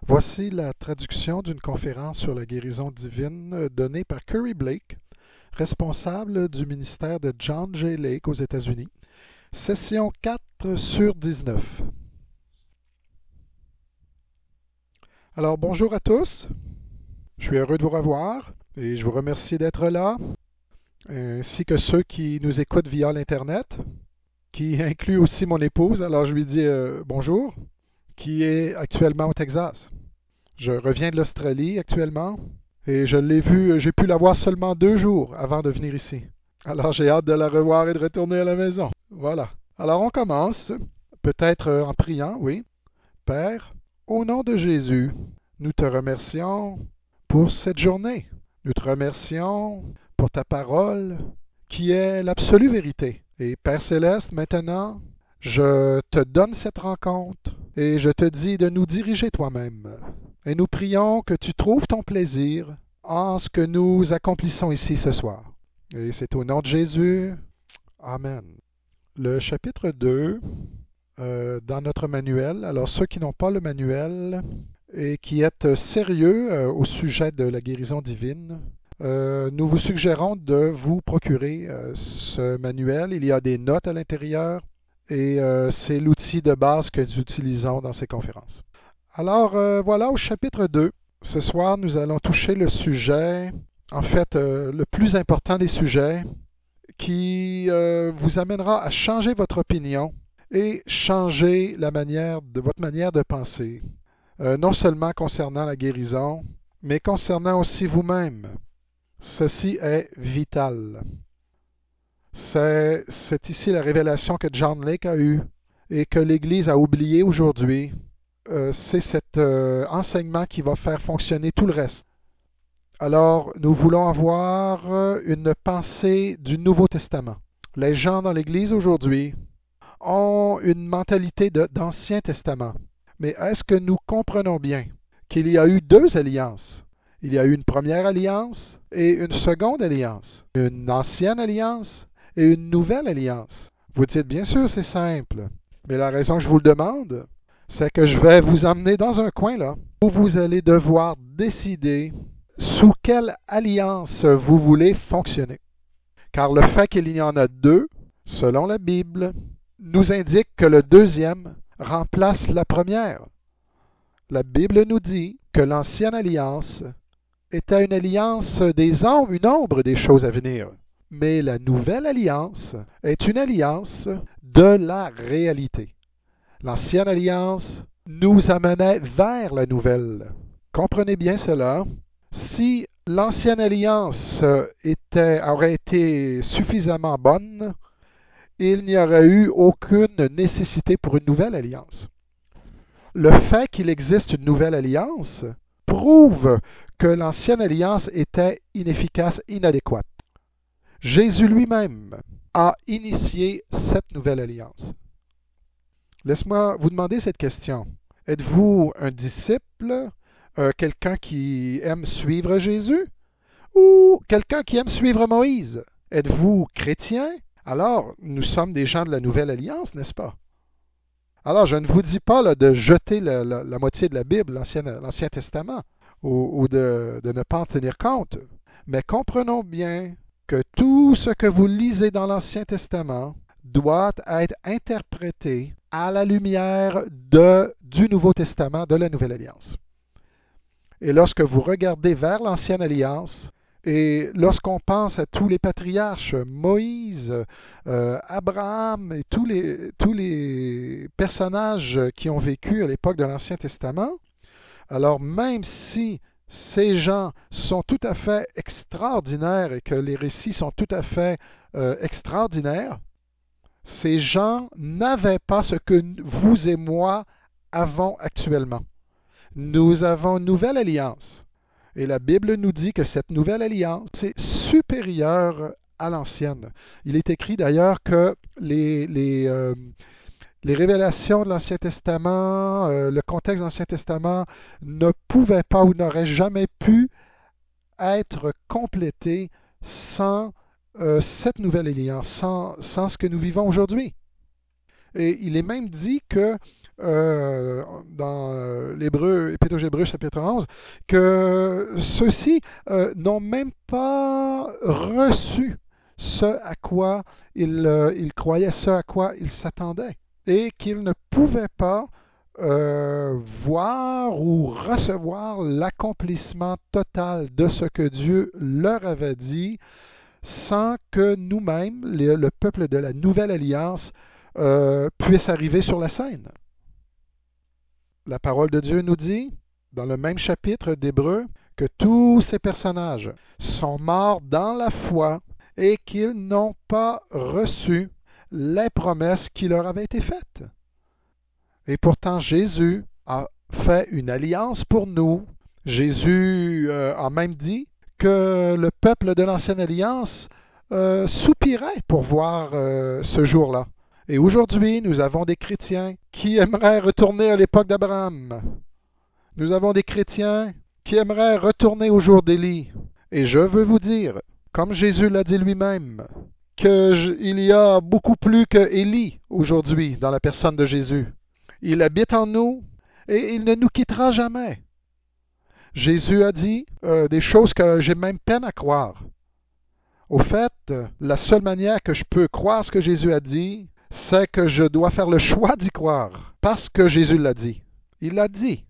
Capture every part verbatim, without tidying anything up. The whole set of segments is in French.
Voici la traduction d'une conférence sur la guérison divine donnée par Curry Blake, responsable du ministère de John J. Lake aux États-Unis. Session quatre sur dix-neuf. Alors, bonjour à tous. Je suis heureux de vous revoir et je vous remercie d'être là, ainsi que ceux qui nous écoutent via l'Internet, qui inclut aussi mon épouse, alors je lui dis euh, bonjour, qui est actuellement au Texas. Je reviens de l'Australie actuellement et je l'ai vue, j'ai pu la voir seulement deux jours avant de venir ici. Alors j'ai hâte de la revoir et de retourner à la maison. Voilà. Alors on commence, peut-être euh, en priant, oui. Père, au nom de Jésus, nous te remercions pour cette journée. Nous te remercions pour ta parole qui est l'absolue vérité. Et Père Céleste, maintenant, je te donne cette rencontre et je te dis de nous diriger toi-même. Et nous prions que tu trouves ton plaisir en ce que nous accomplissons ici ce soir. Et c'est au nom de Jésus. Amen. Le chapitre deux, euh, dans notre manuel, alors ceux qui n'ont pas le manuel et qui êtes sérieux euh, au sujet de la guérison divine, euh, nous vous suggérons de vous procurer euh, ce manuel. Il y a des notes à l'intérieur et euh, c'est l'outil de base que nous utilisons dans ces conférences. Alors euh, voilà au chapitre deux. Ce soir, nous allons toucher le sujet, en fait, euh, le plus important des sujets, qui euh, vous amènera à changer votre opinion et changer la manière de votre manière de penser, euh, non seulement concernant la guérison, mais concernant aussi vous-même. Ceci est vital. C'est, c'est ici la révélation que John Lake a eue et que l'Église a oublié aujourd'hui. Euh, c'est cet euh, enseignement qui va faire fonctionner tout le reste. Alors, nous voulons avoir euh, une pensée du Nouveau Testament. Les gens dans l'Église aujourd'hui ont une mentalité de, d'Ancien Testament. Mais est-ce que nous comprenons bien qu'il y a eu deux alliances? Il y a eu une première alliance et une seconde alliance. Une ancienne alliance et une nouvelle alliance. Vous dites, bien sûr, c'est simple. Mais la raison que je vous le demande, c'est que je vais vous emmener dans un coin là, où vous allez devoir décider sous quelle alliance vous voulez fonctionner. Car le fait qu'il y en a deux, selon la Bible, nous indique que le deuxième remplace la première. La Bible nous dit que l'ancienne alliance était une alliance des ombres, une ombre des choses à venir. Mais la nouvelle alliance est une alliance de la réalité. L'ancienne alliance nous amenait vers la nouvelle. Comprenez bien cela. Si l'ancienne alliance était, aurait été suffisamment bonne, il n'y aurait eu aucune nécessité pour une nouvelle alliance. Le fait qu'il existe une nouvelle alliance prouve que l'ancienne alliance était inefficace, inadéquate. Jésus lui-même a initié cette nouvelle alliance. Laisse-moi vous demander cette question. Êtes-vous un disciple, euh, quelqu'un qui aime suivre Jésus, ou quelqu'un qui aime suivre Moïse? Êtes-vous chrétien? Alors, nous sommes des gens de la Nouvelle Alliance, n'est-ce pas? Alors, je ne vous dis pas là, de jeter la, la, la moitié de la Bible, l'Ancien, l'Ancien Testament, ou, ou de, de ne pas en tenir compte. Mais comprenons bien que tout ce que vous lisez dans l'Ancien Testament doit être interprété à la lumière de, du Nouveau Testament, de la Nouvelle Alliance. Et lorsque vous regardez vers l'Ancienne Alliance, et lorsqu'on pense à tous les patriarches, Moïse, euh, Abraham et tous les, tous les personnages qui ont vécu à l'époque de l'Ancien Testament, alors même si ces gens sont tout à fait extraordinaires et que les récits sont tout à fait euh, extraordinaires, ces gens n'avaient pas ce que vous et moi avons actuellement. Nous avons une nouvelle alliance. Et la Bible nous dit que cette nouvelle alliance est supérieure à l'ancienne. Il est écrit d'ailleurs que les, les, euh, les révélations de l'Ancien Testament, euh, le contexte de l'Ancien Testament ne pouvaient pas ou n'auraient jamais pu être complétés sans euh, cette nouvelle alliance, sans, sans ce que nous vivons aujourd'hui. Et il est même dit que euh, dans euh, l'Hébreu, Épître aux Hébreux, chapitre onze, que ceux-ci euh, n'ont même pas reçu ce à quoi ils, euh, ils croyaient, ce à quoi ils s'attendaient, et qu'ils ne pouvaient pas euh, voir ou recevoir l'accomplissement total de ce que Dieu leur avait dit sans que nous-mêmes, le, le peuple de la Nouvelle Alliance, euh, puisse arriver sur la scène. La parole de Dieu nous dit, dans le même chapitre d'Hébreux, que tous ces personnages sont morts dans la foi et qu'ils n'ont pas reçu les promesses qui leur avaient été faites. Et pourtant, Jésus a fait une alliance pour nous. Jésus euh, a même dit que le peuple de l'Ancienne Alliance euh, soupirait pour voir euh, ce jour-là. Et aujourd'hui, nous avons des chrétiens qui aimeraient retourner à l'époque d'Abraham. Nous avons des chrétiens qui aimeraient retourner au jour d'Élie. Et je veux vous dire, comme Jésus l'a dit lui-même, qu'il y a beaucoup plus que Élie aujourd'hui dans la personne de Jésus. Il habite en nous et il ne nous quittera jamais. Jésus a dit euh, des choses que j'ai même peine à croire. Au fait, la seule manière que je peux croire ce que Jésus a dit, c'est que je dois faire le choix d'y croire, parce que Jésus l'a dit. Il a dit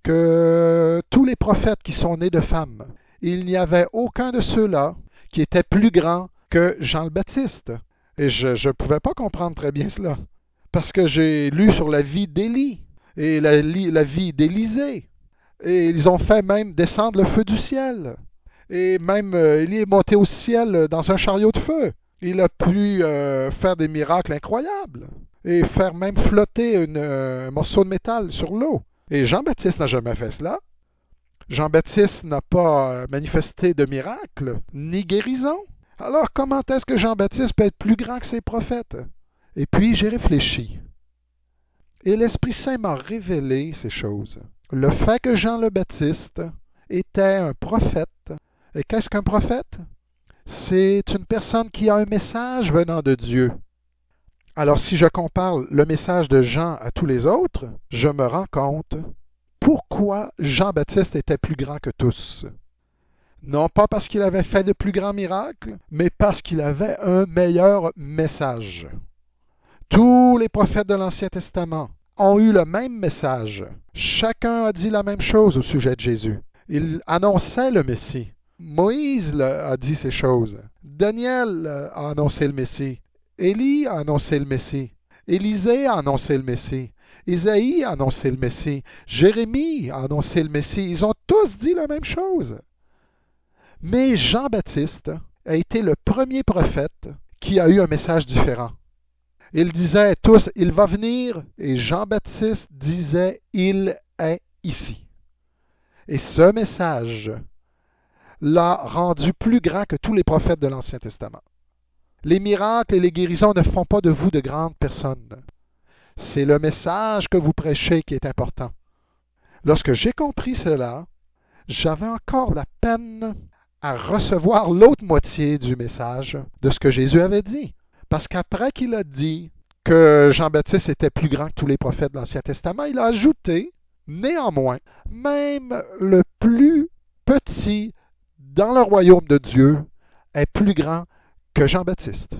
que tous les prophètes qui sont nés de femmes, il n'y avait aucun de ceux-là qui était plus grand que Jean le Baptiste. Et je ne pouvais pas comprendre très bien cela, parce que j'ai lu sur la vie d'Élie et la, la vie d'Élisée. Et ils ont fait même descendre le feu du ciel. Et même euh, Élie est monté au ciel dans un chariot de feu. Il a pu euh, faire des miracles incroyables et faire même flotter une, euh, un morceau de métal sur l'eau. Et Jean-Baptiste n'a jamais fait cela. Jean-Baptiste n'a pas manifesté de miracles, ni guérison. Alors comment est-ce que Jean-Baptiste peut être plus grand que ses prophètes? Et puis j'ai réfléchi. Et l'Esprit Saint m'a révélé ces choses. Le fait que Jean le Baptiste était un prophète. Et qu'est-ce qu'un prophète? C'est une personne qui a un message venant de Dieu. Alors si je compare le message de Jean à tous les autres, je me rends compte pourquoi Jean-Baptiste était plus grand que tous. Non pas parce qu'il avait fait de plus grands miracles, mais parce qu'il avait un meilleur message. Tous les prophètes de l'Ancien Testament ont eu le même message. Chacun a dit la même chose au sujet de Jésus. Il annonçait le Messie. Moïse a dit ces choses. Daniel a annoncé le Messie. Élie a annoncé le Messie. Élisée a annoncé le Messie. Isaïe a annoncé le Messie. Jérémie a annoncé le Messie. Ils ont tous dit la même chose. Mais Jean-Baptiste a été le premier prophète qui a eu un message différent. Ils disaient tous, il va venir, et Jean-Baptiste disait, il est ici. Et ce message l'a rendu plus grand que tous les prophètes de l'Ancien Testament. Les miracles et les guérisons ne font pas de vous de grandes personnes. C'est le message que vous prêchez qui est important. Lorsque j'ai compris cela, j'avais encore la peine à recevoir l'autre moitié du message de ce que Jésus avait dit. Parce qu'après qu'il a dit que Jean-Baptiste était plus grand que tous les prophètes de l'Ancien Testament, il a ajouté, néanmoins, même le plus petit dans le royaume de Dieu est plus grand que Jean-Baptiste.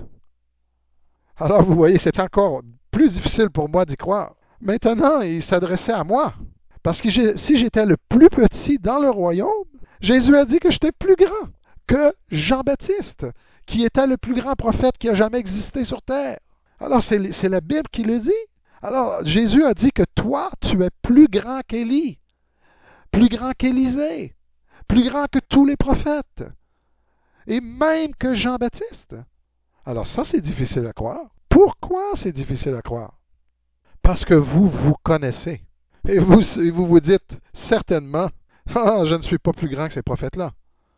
Alors vous voyez, c'est encore plus difficile pour moi d'y croire. Maintenant, il s'adressait à moi. Parce que si j'étais le plus petit dans le royaume, Jésus a dit que j'étais plus grand que Jean-Baptiste, qui était le plus grand prophète qui a jamais existé sur terre. Alors c'est, c'est la Bible qui le dit. Alors Jésus a dit que toi, tu es plus grand qu'Élie, plus grand qu'Élisée, plus grand que tous les prophètes, et même que Jean-Baptiste. Alors ça, c'est difficile à croire. Pourquoi c'est difficile à croire? Parce que vous vous connaissez. Et vous et vous, vous dites certainement, ah, je ne suis pas plus grand que ces prophètes-là.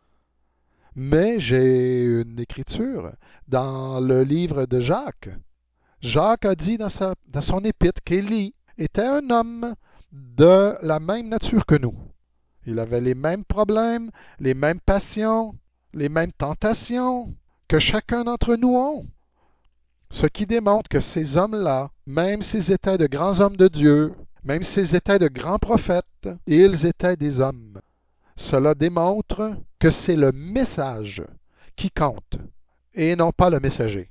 Mais j'ai une écriture dans le livre de Jacques. Jacques a dit dans, sa, dans son épître qu'Élie était un homme de la même nature que nous. Il avait les mêmes problèmes, les mêmes passions, les mêmes tentations que chacun d'entre nous ont. Ce qui démontre que ces hommes-là, même s'ils étaient de grands hommes de Dieu, Même s'ils étaient de grands prophètes, ils étaient des hommes. Cela démontre que c'est le message qui compte et non pas le messager.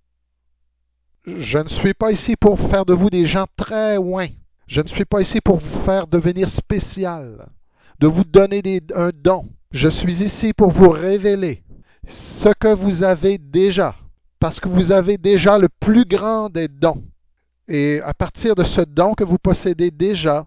Je ne suis pas ici pour faire de vous des gens très loin. Je ne suis pas ici pour vous faire devenir spécial, de vous donner des, un don. Je suis ici pour vous révéler ce que vous avez déjà, parce que vous avez déjà le plus grand des dons. Et à partir de ce don que vous possédez déjà,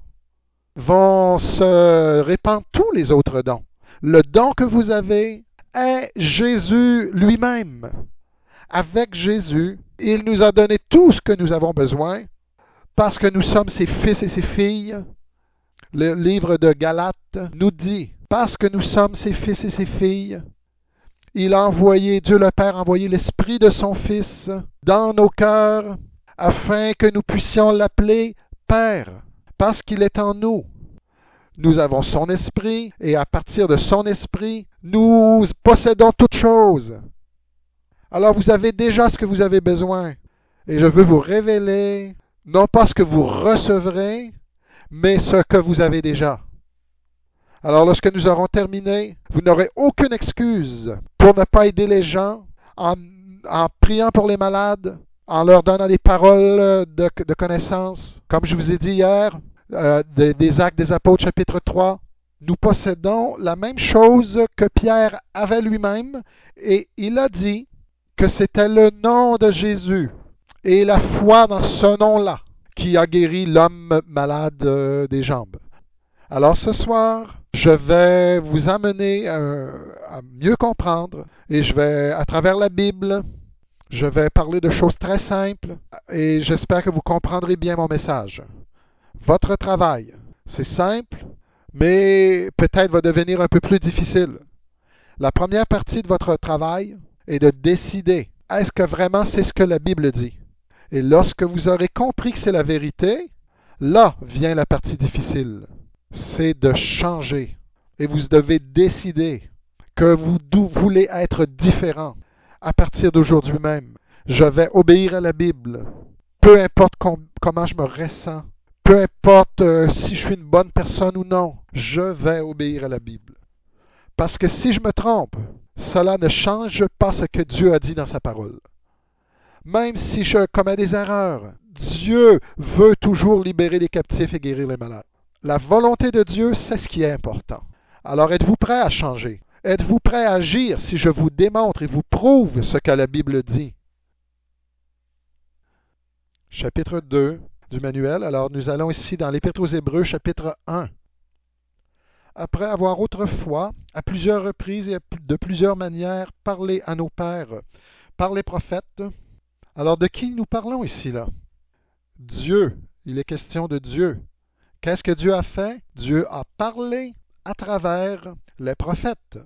vont se répandre tous les autres dons. Le don que vous avez est Jésus lui-même. Avec Jésus, il nous a donné tout ce que nous avons besoin parce que nous sommes ses fils et ses filles. Le livre de Galates nous dit, parce que nous sommes ses fils et ses filles, il a envoyé, Dieu le Père a envoyé l'Esprit de son Fils dans nos cœurs afin que nous puissions l'appeler Père, parce qu'il est en nous. Nous avons son esprit et à partir de son esprit, nous possédons toutes choses. Alors vous avez déjà ce que vous avez besoin. Et je veux vous révéler, non pas ce que vous recevrez, mais ce que vous avez déjà. Alors lorsque nous aurons terminé, vous n'aurez aucune excuse pour ne pas aider les gens en, en priant pour les malades, en leur donnant des paroles de, de connaissance. Comme je vous ai dit hier, euh, des, des Actes des Apôtres chapitre trois, nous possédons la même chose que Pierre avait lui-même et il a dit que c'était le nom de Jésus et la foi dans ce nom-là qui a guéri l'homme malade euh, des jambes. Alors ce soir, je vais vous amener euh, à mieux comprendre et je vais, à travers la Bible, je vais parler de choses très simples et j'espère que vous comprendrez bien mon message. Votre travail, c'est simple, mais peut-être va devenir un peu plus difficile. La première partie de votre travail est de décider, est-ce que vraiment c'est ce que la Bible dit? Et lorsque vous aurez compris que c'est la vérité, là vient la partie difficile. C'est de changer. Et vous devez décider que vous voulez être différent. À partir d'aujourd'hui même, je vais obéir à la Bible. Peu importe com- comment je me ressens, peu importe euh, si je suis une bonne personne ou non, je vais obéir à la Bible. Parce que si je me trompe, cela ne change pas ce que Dieu a dit dans sa parole. Même si je commets des erreurs, Dieu veut toujours libérer les captifs et guérir les malades. La volonté de Dieu, c'est ce qui est important. Alors êtes-vous prêt à changer? Êtes-vous prêt à agir si je vous démontre et vous prouve ce que la Bible dit? Chapitre deux du manuel. Alors nous allons ici dans l'Épître aux Hébreux, chapitre un. Après avoir autrefois, à plusieurs reprises et de plusieurs manières, parlé à nos pères par les prophètes, alors de qui nous parlons ici là? Dieu. Il est question de Dieu. Qu'est-ce que Dieu a fait? Dieu a parlé à travers les prophètes.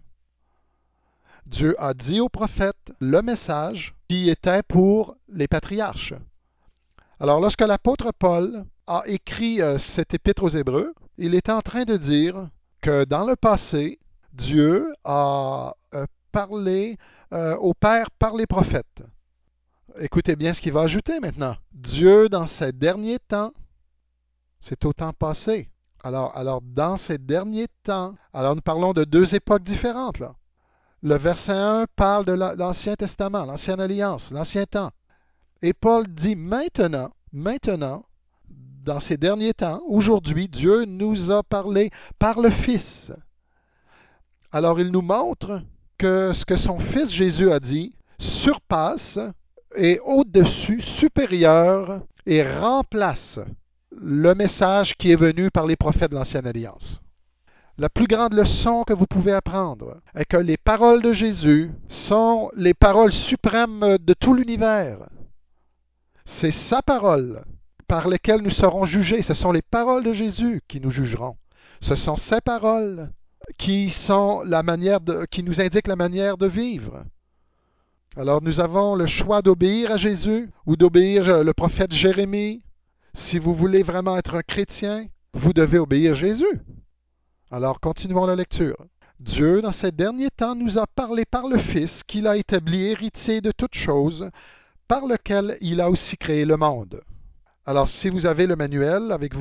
Dieu a dit aux prophètes le message qui était pour les patriarches. Alors lorsque l'apôtre Paul a écrit euh, cette épître aux Hébreux, il était en train de dire que dans le passé, Dieu a euh, parlé euh, au Père par les prophètes. Écoutez bien ce qu'il va ajouter maintenant. Dieu, dans ces derniers temps, c'est au temps passé. Alors, alors, dans ces derniers temps, alors nous parlons de deux époques différentes, là. Le verset un parle de l'Ancien Testament, l'Ancienne Alliance, l'Ancien Temps. Et Paul dit maintenant, maintenant, dans ces derniers temps, aujourd'hui, Dieu nous a parlé par le Fils. Alors, il nous montre que ce que son Fils Jésus a dit surpasse, est au-dessus, supérieur et remplace le message qui est venu par les prophètes de l'Ancienne Alliance. La plus grande leçon que vous pouvez apprendre est que les paroles de Jésus sont les paroles suprêmes de tout l'univers. C'est sa parole par lesquelles nous serons jugés. Ce sont les paroles de Jésus qui nous jugeront. Ce sont ses paroles qui sont la manière de, qui nous indiquent la manière de vivre. Alors nous avons le choix d'obéir à Jésus ou d'obéir le prophète Jérémie. Si vous voulez vraiment être un chrétien, vous devez obéir Jésus. Alors continuons la lecture. Dieu, dans ces derniers temps, nous a parlé par le Fils qu'il a établi héritier de toutes choses, par lequel il a aussi créé le monde. Alors si vous avez le manuel avec vous,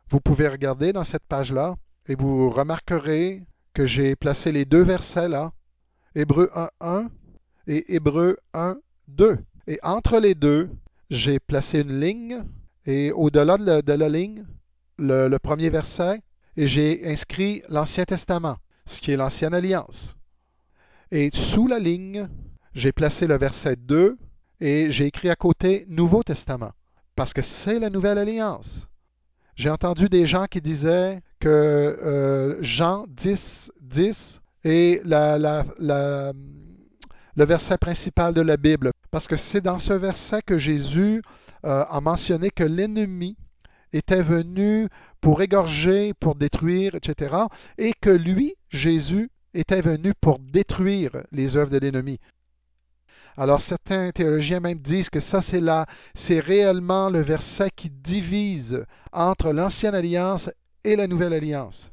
vous pouvez regarder dans cette page-là et vous remarquerez que j'ai placé les deux versets là, Hébreux un un et Hébreux un deux. Et entre les deux, j'ai placé une ligne et au-delà de la, de la ligne, le, le premier verset, et j'ai inscrit l'Ancien Testament, ce qui est l'Ancienne Alliance. Et sous la ligne, j'ai placé le verset deux et j'ai écrit à côté Nouveau Testament, parce que c'est la Nouvelle Alliance. J'ai entendu des gens qui disaient que euh, Jean dix, dix est la, la, la, le verset principal de la Bible, parce que c'est dans ce verset que Jésus euh, a mentionné que l'ennemi était venu pour égorger, pour détruire, et cetera, et que lui, Jésus, était venu pour détruire les œuvres de l'ennemi. Alors certains théologiens même disent que ça, c'est là, c'est réellement le verset qui divise entre l'Ancienne Alliance et la Nouvelle Alliance.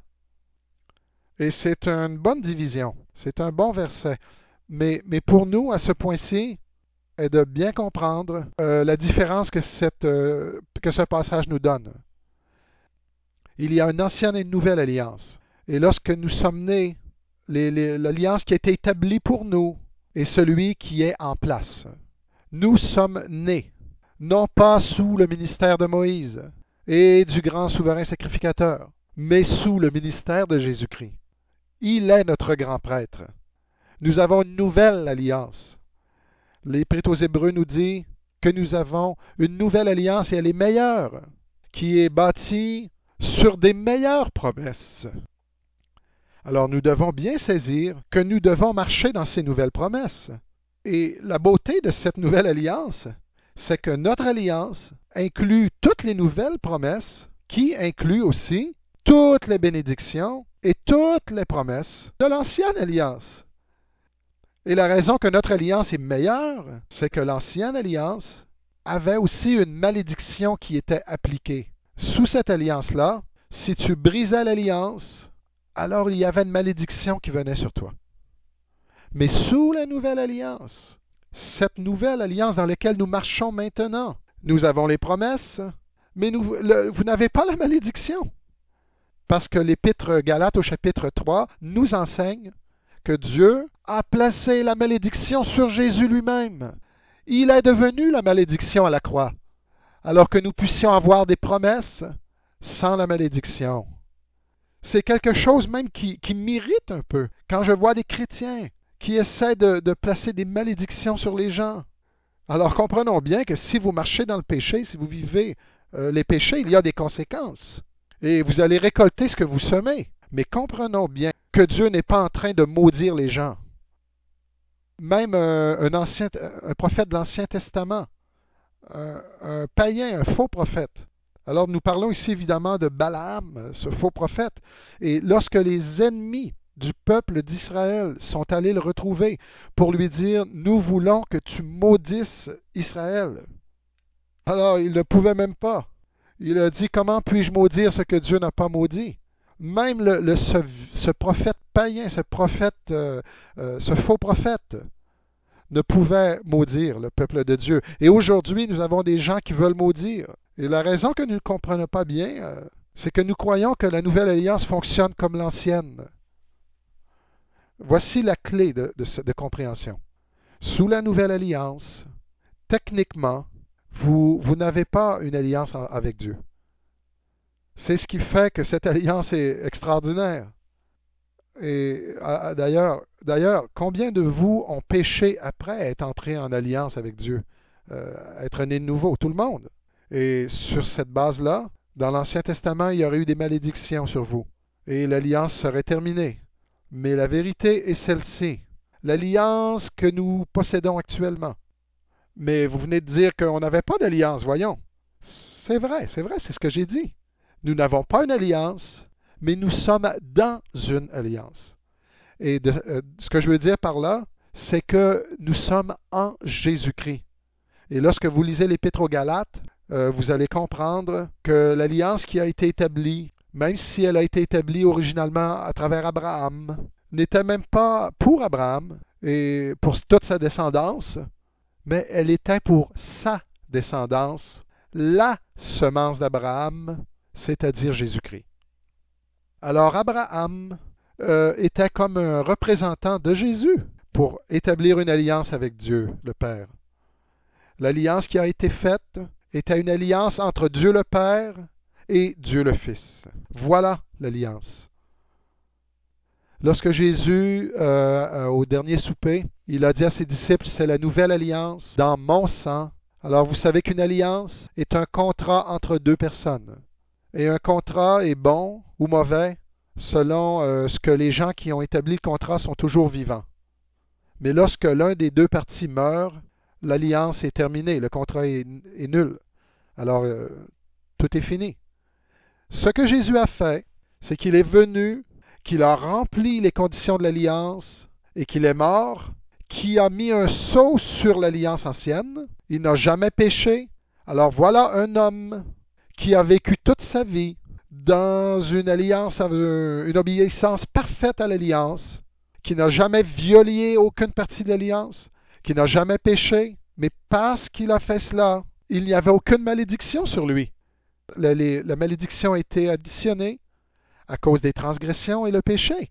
Et c'est une bonne division, c'est un bon verset. Mais, mais pour nous, à ce point-ci, est de bien comprendre euh, la différence que, cette, euh, que ce passage nous donne. Il y a une ancienne et une nouvelle alliance. Et lorsque nous sommes nés, les, les, l'alliance qui a été établie pour nous est celui qui est en place. Nous sommes nés, non pas sous le ministère de Moïse et du grand souverain sacrificateur, mais sous le ministère de Jésus-Christ. Il est notre grand prêtre. Nous avons une nouvelle alliance. L'Épître aux Hébreux nous dit que nous avons une nouvelle alliance et elle est meilleure, qui est bâtie sur des meilleures promesses. Alors nous devons bien saisir que nous devons marcher dans ces nouvelles promesses. Et la beauté de cette nouvelle alliance, c'est que notre alliance inclut toutes les nouvelles promesses, qui incluent aussi toutes les bénédictions et toutes les promesses de l'ancienne alliance. Et la raison que notre alliance est meilleure, c'est que l'ancienne alliance avait aussi une malédiction qui était appliquée. Sous cette alliance-là, si tu brisais l'alliance, alors il y avait une malédiction qui venait sur toi. Mais sous la nouvelle alliance, cette nouvelle alliance dans laquelle nous marchons maintenant, nous avons les promesses, mais nous, le, vous n'avez pas la malédiction. Parce que l'Épître Galates au chapitre trois nous enseigne que Dieu a placé la malédiction sur Jésus lui-même. Il est devenu la malédiction à la croix, alors que nous puissions avoir des promesses sans la malédiction. C'est quelque chose même qui, qui m'irrite un peu quand je vois des chrétiens qui essaient de, de placer des malédictions sur les gens. Alors comprenons bien que si vous marchez dans le péché, si vous vivez euh, les péchés, il y a des conséquences. Et vous allez récolter ce que vous semez. Mais comprenons bien que Dieu n'est pas en train de maudire les gens. Même un, un, ancien, un prophète de l'Ancien Testament, un, un païen, un faux prophète. Alors nous parlons ici évidemment de Balaam, ce faux prophète. Et lorsque les ennemis du peuple d'Israël sont allés le retrouver pour lui dire « Nous voulons que tu maudisses Israël », alors il ne pouvait même pas. Il a dit « Comment puis-je maudire ce que Dieu n'a pas maudit ?» Même le, le, ce, ce prophète païen, ce prophète, euh, euh, ce faux prophète, ne pouvait maudire le peuple de Dieu. Et aujourd'hui, nous avons des gens qui veulent maudire. Et la raison que nous ne comprenons pas bien, euh, c'est que nous croyons que la nouvelle alliance fonctionne comme l'ancienne. Voici la clé de, de, de compréhension. Sous la nouvelle alliance, techniquement, vous, vous n'avez pas une alliance avec Dieu. C'est ce qui fait que cette alliance est extraordinaire. Et d'ailleurs, d'ailleurs, combien de vous ont péché après être entrés en alliance avec Dieu, euh, être nés de nouveau? Tout le monde. Et sur cette base-là, dans l'Ancien Testament, il y aurait eu des malédictions sur vous. Et l'alliance serait terminée. Mais la vérité est celle-ci. L'alliance que nous possédons actuellement. Mais vous venez de dire qu'on n'avait pas d'alliance, voyons. C'est vrai, c'est vrai, c'est ce que j'ai dit. Nous n'avons pas une alliance, mais nous sommes dans une alliance. Et de, euh, ce que je veux dire par là, c'est que nous sommes en Jésus-Christ. Et lorsque vous lisez l'Épître aux Galates, euh, vous allez comprendre que l'alliance qui a été établie, même si elle a été établie originalement à travers Abraham, n'était même pas pour Abraham et pour toute sa descendance, mais elle était pour sa descendance, la semence d'Abraham, c'est-à-dire Jésus-Christ. Alors Abraham euh, était comme un représentant de Jésus pour établir une alliance avec Dieu, le Père. L'alliance qui a été faite était une alliance entre Dieu le Père et Dieu le Fils. Voilà l'alliance. Lorsque Jésus, euh, au dernier souper, il a dit à ses disciples, c'est la nouvelle alliance dans mon sang. Alors vous savez qu'une alliance est un contrat entre deux personnes. Et un contrat est bon ou mauvais selon euh, ce que les gens qui ont établi le contrat sont toujours vivants. Mais lorsque l'un des deux parties meurt, l'alliance est terminée, le contrat est, est nul. Alors, euh, tout est fini. Ce que Jésus a fait, c'est qu'il est venu, qu'il a rempli les conditions de l'alliance et qu'il est mort, qui a mis un sceau sur l'alliance ancienne. Il n'a jamais péché. Alors voilà un homme qui a vécu toute sa vie dans une alliance, une obéissance parfaite à l'alliance, qui n'a jamais violé aucune partie de l'alliance, qui n'a jamais péché, mais parce qu'il a fait cela, il n'y avait aucune malédiction sur lui. La, les, la malédiction a été additionnée à cause des transgressions et le péché.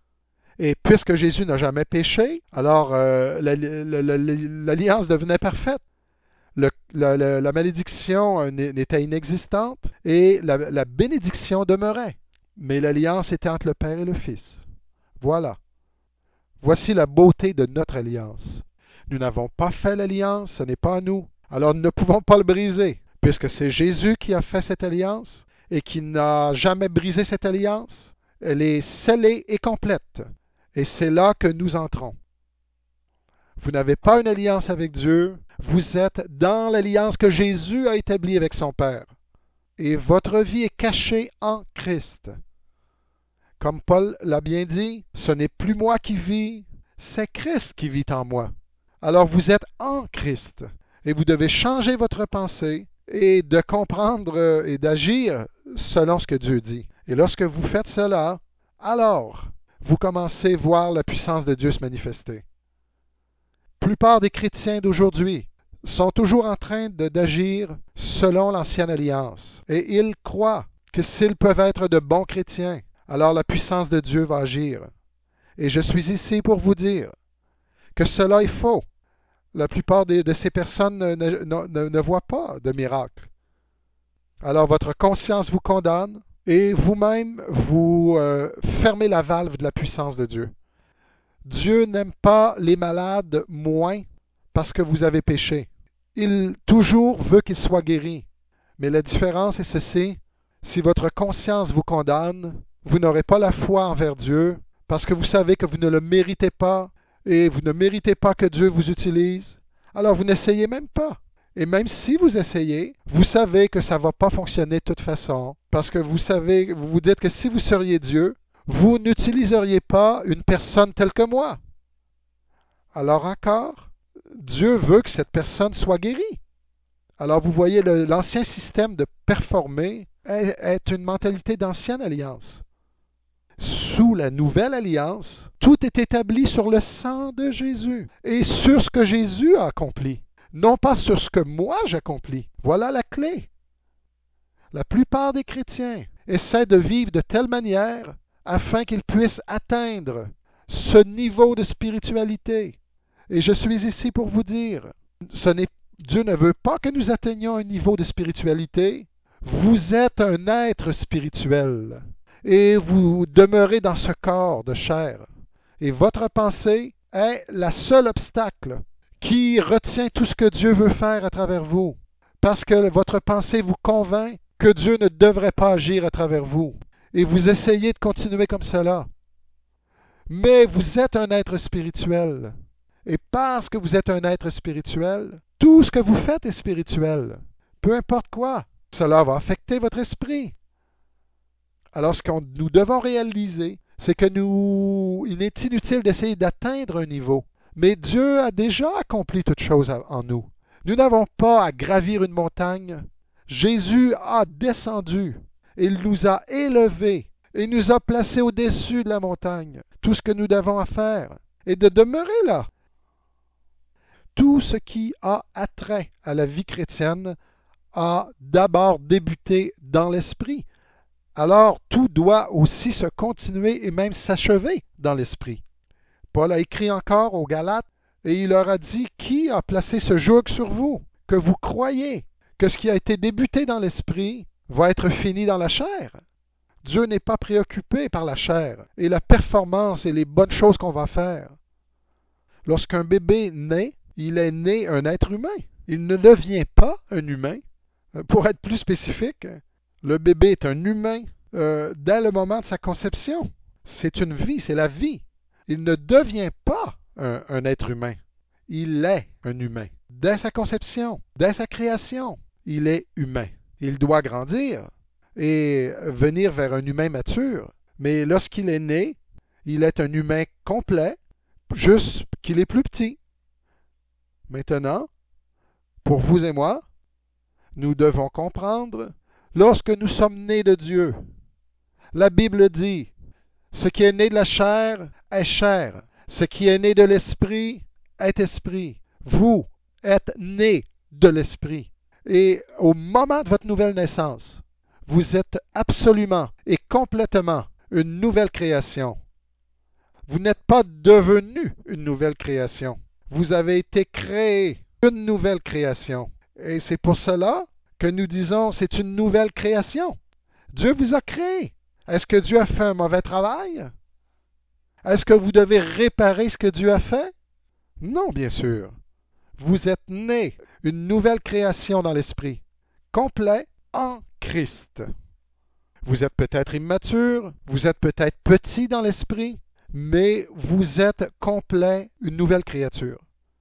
Et puisque Jésus n'a jamais péché, alors euh, l'alliance devenait parfaite. Le, la, la, la malédiction n'était inexistante et la, la bénédiction demeurait. Mais l'alliance était entre le Père et le Fils. Voilà. Voici la beauté de notre alliance. Nous n'avons pas fait l'alliance, ce n'est pas à nous. Alors nous ne pouvons pas le briser, puisque c'est Jésus qui a fait cette alliance et qui n'a jamais brisé cette alliance. Elle est scellée et complète. Et c'est là que nous entrons. Vous n'avez pas une alliance avec Dieu, vous êtes dans l'alliance que Jésus a établie avec son Père. Et votre vie est cachée en Christ. Comme Paul l'a bien dit, ce n'est plus moi qui vis, c'est Christ qui vit en moi. Alors vous êtes en Christ et vous devez changer votre pensée et de comprendre et d'agir selon ce que Dieu dit. Et lorsque vous faites cela, alors vous commencez à voir la puissance de Dieu se manifester. La plupart des chrétiens d'aujourd'hui sont toujours en train de, d'agir selon l'ancienne alliance. Et ils croient que s'ils peuvent être de bons chrétiens, alors la puissance de Dieu va agir. Et je suis ici pour vous dire que cela est faux. La plupart de, de ces personnes ne, ne, ne, ne voient pas de miracle. Alors votre conscience vous condamne et vous-même vous euh, fermez la valve de la puissance de Dieu. Dieu n'aime pas les malades moins parce que vous avez péché. Il toujours veut qu'ils soient guéris. Mais la différence est ceci, si votre conscience vous condamne, vous n'aurez pas la foi envers Dieu parce que vous savez que vous ne le méritez pas et vous ne méritez pas que Dieu vous utilise. Alors vous n'essayez même pas. Et même si vous essayez, vous savez que ça ne va pas fonctionner de toute façon parce que vous savez, vous vous dites que si vous seriez Dieu, vous n'utiliseriez pas une personne telle que moi. Alors encore, Dieu veut que cette personne soit guérie. Alors vous voyez, le, l'ancien système de performer est, est une mentalité d'ancienne alliance. Sous la nouvelle alliance, tout est établi sur le sang de Jésus et sur ce que Jésus a accompli, non pas sur ce que moi j'accomplis. Voilà la clé. La plupart des chrétiens essaient de vivre de telle manière afin qu'ils puissent atteindre ce niveau de spiritualité. Et je suis ici pour vous dire, ce n'est, Dieu ne veut pas que nous atteignions un niveau de spiritualité. Vous êtes un être spirituel et vous demeurez dans ce corps de chair. Et votre pensée est la seule obstacle qui retient tout ce que Dieu veut faire à travers vous. Parce que votre pensée vous convainc que Dieu ne devrait pas agir à travers vous. Et vous essayez de continuer comme cela. Mais vous êtes un être spirituel. Et parce que vous êtes un être spirituel, tout ce que vous faites est spirituel. Peu importe quoi, cela va affecter votre esprit. Alors ce que nous devons réaliser, c'est que nous, il est inutile d'essayer d'atteindre un niveau. Mais Dieu a déjà accompli toutes choses en nous. Nous n'avons pas à gravir une montagne. Jésus a descendu. Il nous a élevés. Il nous a placés au-dessus de la montagne. Tout ce que nous devons faire est de demeurer là. Tout ce qui a attrait à la vie chrétienne a d'abord débuté dans l'esprit. alors tout doit aussi se continuer et même s'achever dans l'esprit. Paul a écrit encore aux Galates et il leur a dit, qui a placé ce joug sur vous, que vous croyez que ce qui a été débuté dans l'esprit va être fini dans la chair? Dieu n'est pas préoccupé par la chair et la performance et les bonnes choses qu'on va faire. Lorsqu'un bébé naît, il est né un être humain. Il ne devient pas un humain. Pour être plus spécifique, le bébé est un humain euh, dès le moment de sa conception. C'est une vie, c'est la vie. Il ne devient pas un, un être humain. Il est un humain. Dès sa conception, dès sa création, il est humain. Il doit grandir et venir vers un humain mature. Mais lorsqu'il est né, il est un humain complet, juste qu'il est plus petit. Maintenant, pour vous et moi, nous devons comprendre, lorsque nous sommes nés de Dieu, la Bible dit, ce qui est né de la chair est chair, ce qui est né de l'esprit est esprit. Vous êtes nés de l'esprit. Et au moment de votre nouvelle naissance, vous êtes absolument et complètement une nouvelle création. Vous n'êtes pas devenu une nouvelle création. Vous avez été créé une nouvelle création. Et c'est pour cela que nous disons c'est une nouvelle création. Dieu vous a créé. Est-ce que Dieu a fait un mauvais travail? Est-ce que vous devez réparer ce que Dieu a fait? Non, bien sûr. Vous êtes né une nouvelle création dans l'esprit, complet en Christ. Vous êtes peut-être immature, vous êtes peut-être petit dans l'esprit, mais vous êtes complet, une nouvelle créature.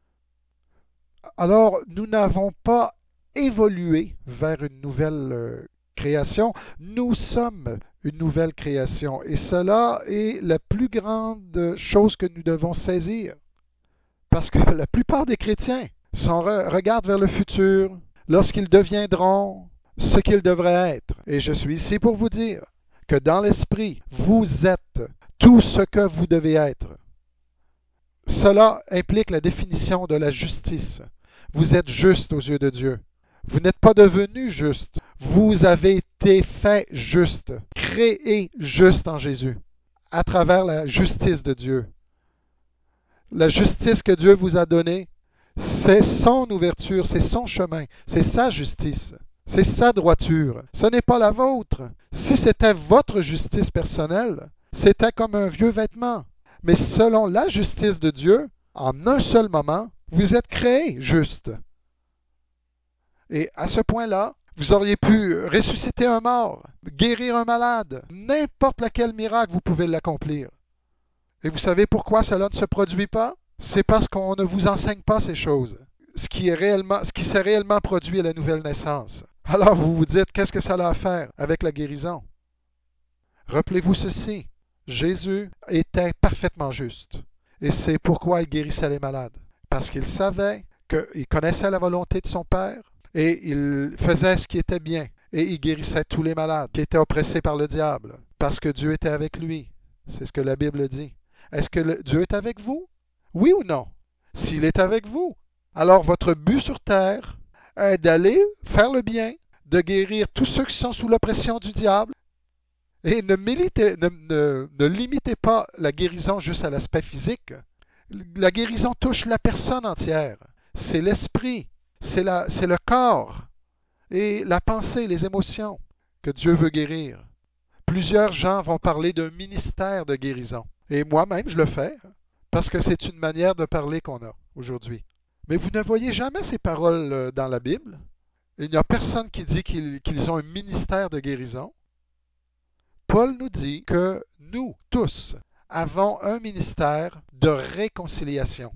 Alors, nous n'avons pas évolué vers une nouvelle euh, création, nous sommes une nouvelle création. Et cela est la plus grande chose que nous devons saisir. Parce que la plupart des chrétiens sont, regardent vers le futur, lorsqu'ils deviendront ce qu'ils devraient être. Et je suis ici pour vous dire que dans l'esprit, vous êtes tout ce que vous devez être. Cela implique la définition de la justice. Vous êtes juste aux yeux de Dieu. Vous n'êtes pas devenu juste. Vous avez été fait juste, créé juste en Jésus, à travers la justice de Dieu. La justice que Dieu vous a donnée, c'est son ouverture, c'est son chemin, c'est sa justice, c'est sa droiture. Ce n'est pas la vôtre. Si c'était votre justice personnelle, c'était comme un vieux vêtement. Mais selon la justice de Dieu, en un seul moment, vous êtes créé juste. Et à ce point-là, vous auriez pu ressusciter un mort, guérir un malade, n'importe lequel miracle, vous pouvez l'accomplir. Et vous savez pourquoi cela ne se produit pas? C'est parce qu'on ne vous enseigne pas ces choses, ce qui est réellement, ce qui s'est réellement produit à la nouvelle naissance. Alors vous vous dites, qu'est-ce que ça a à faire avec la guérison? Rappelez-vous ceci, Jésus était parfaitement juste. Et c'est pourquoi il guérissait les malades. Parce qu'il savait qu'il connaissait la volonté de son Père et il faisait ce qui était bien. Et il guérissait tous les malades qui étaient oppressés par le diable. Parce que Dieu était avec lui. C'est ce que la Bible dit. Est-ce que le, Dieu est avec vous? Oui ou non? S'il est avec vous, alors votre but sur terre est d'aller faire le bien, de guérir tous ceux qui sont sous l'oppression du diable. Et ne, militez, ne, ne, ne limitez pas la guérison juste à l'aspect physique. La guérison touche la personne entière. C'est l'esprit, c'est le corps et la pensée, les émotions que Dieu veut guérir. Plusieurs gens vont parler d'un ministère de guérison. Et moi-même, je le fais, parce que c'est une manière de parler qu'on a aujourd'hui. Mais vous ne voyez jamais ces paroles dans la Bible. Il n'y a personne qui dit qu'ils qu'ils ont un ministère de guérison. Paul nous dit que nous, tous, avons un ministère de réconciliation.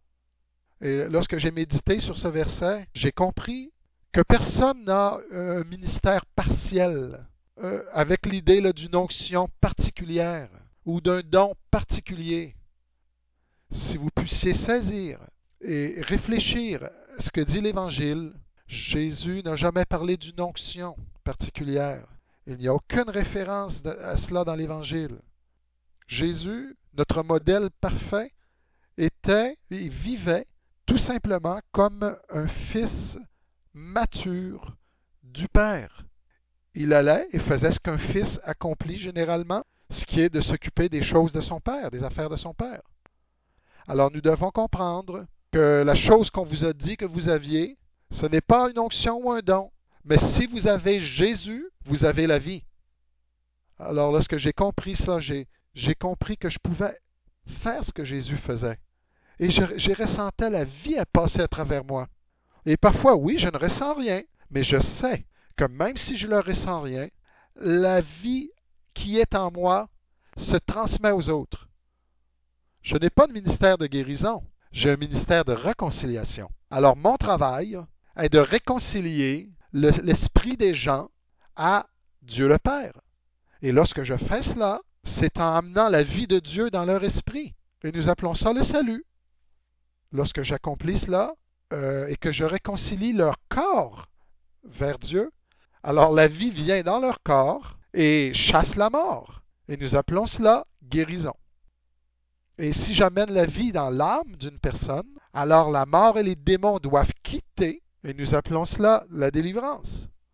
Et lorsque j'ai médité sur ce verset, j'ai compris que personne n'a un ministère partiel, euh, avec l'idée d'une onction particulière ou d'un don particulier. Si vous puissiez saisir et réfléchir à ce que dit l'Évangile, Jésus n'a jamais parlé d'une onction particulière. Il n'y a aucune référence à cela dans l'Évangile. Jésus, notre modèle parfait, était et vivait tout simplement comme un fils mature du Père. il allait et faisait ce qu'un fils accomplit généralement, ce qui est de s'occuper des choses de son père, des affaires de son père. Alors nous devons comprendre que la chose qu'on vous a dit que vous aviez, ce n'est pas une onction ou un don, mais si vous avez Jésus, vous avez la vie. Alors lorsque j'ai compris ça, j'ai, j'ai compris que je pouvais faire ce que Jésus faisait. Et je, je ressentais la vie à passer à travers moi. Et parfois, oui, je ne ressens rien, mais je sais que même si je ne ressens rien, la vie qui est en moi se transmet aux autres. Je n'ai pas de ministère de guérison, j'ai un ministère de réconciliation. Alors mon travail est de réconcilier le, l'esprit des gens à Dieu le Père. Et lorsque je fais cela, c'est en amenant la vie de Dieu dans leur esprit. Et nous appelons ça le salut. Lorsque j'accomplis cela euh, et que je réconcilie leur corps vers Dieu, alors la vie vient dans leur corps et chasse la mort. Et nous appelons cela guérison. Et si j'amène la vie dans l'âme d'une personne, alors la mort et les démons doivent quitter, et nous appelons cela la délivrance.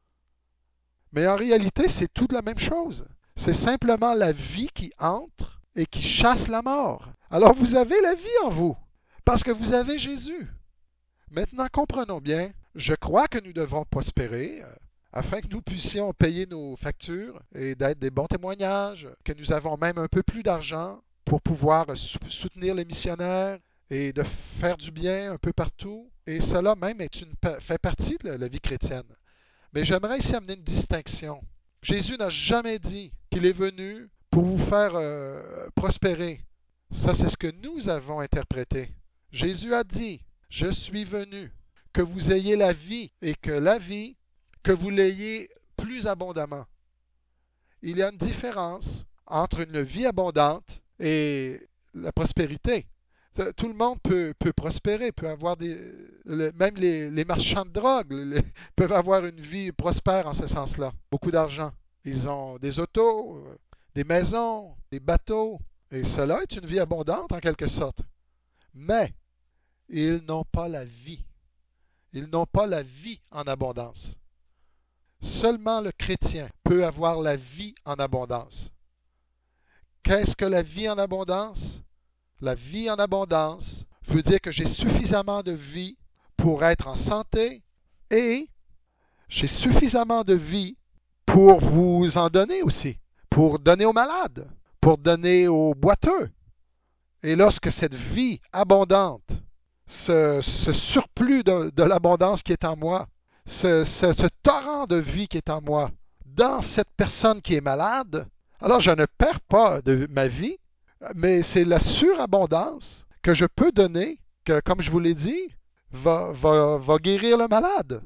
Mais en réalité, c'est toute la même chose. C'est simplement la vie qui entre et qui chasse la mort. Alors vous avez la vie en vous, parce que vous avez Jésus. Maintenant, comprenons bien, je crois que nous devons prospérer, euh, afin que nous puissions payer nos factures et d'être des bons témoignages, que nous avons même un peu plus d'argent pour pouvoir soutenir les missionnaires et de faire du bien un peu partout. Et cela même est une, fait partie de la vie chrétienne. Mais j'aimerais ici amener une distinction. Jésus n'a jamais dit qu'il est venu pour vous faire euh, prospérer. Ça, c'est ce que nous avons interprété. Jésus a dit, « Je suis venu que vous ayez la vie et que la vie, que vous l'ayez plus abondamment. » Il y a une différence entre une vie abondante et la prospérité. Tout le monde peut, peut prospérer, peut avoir des, même les, les marchands de drogue les, peuvent avoir une vie prospère en ce sens-là. Beaucoup d'argent. Ils ont des autos, des maisons, des bateaux. Et cela est une vie abondante en quelque sorte. Mais ils n'ont pas la vie. Ils n'ont pas la vie en abondance. Seulement le chrétien peut avoir la vie en abondance. Qu'est-ce que la vie en abondance? La vie en abondance veut dire que j'ai suffisamment de vie pour être en santé et j'ai suffisamment de vie pour vous en donner aussi, pour donner aux malades, pour donner aux boiteux. Et lorsque cette vie abondante, ce, ce surplus de, de l'abondance qui est en moi, ce, ce, ce torrent de vie qui est en moi, dans cette personne qui est malade, alors je ne perds pas de ma vie, mais c'est la surabondance que je peux donner, que, comme je vous l'ai dit, va, va, va guérir le malade.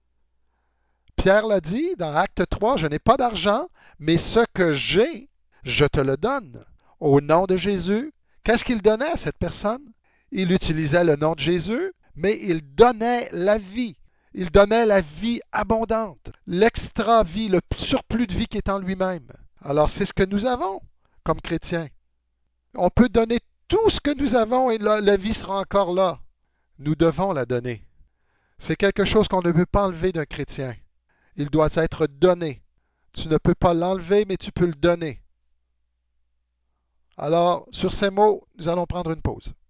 Pierre l'a dit dans Acte trois, je n'ai pas d'argent, mais ce que j'ai, je te le donne. Au nom de Jésus, qu'est-ce qu'il donnait à cette personne? Il utilisait le nom de Jésus, mais il donnait la vie. Il donnait la vie abondante, l'extra-vie, le surplus de vie qui est en lui-même. Alors c'est ce que nous avons comme chrétiens. On peut donner tout ce que nous avons et la, la vie sera encore là. Nous devons la donner. C'est quelque chose qu'on ne peut pas enlever d'un chrétien. Il doit être donné. Tu ne peux pas l'enlever, mais tu peux le donner. Alors, sur ces mots, nous allons prendre une pause.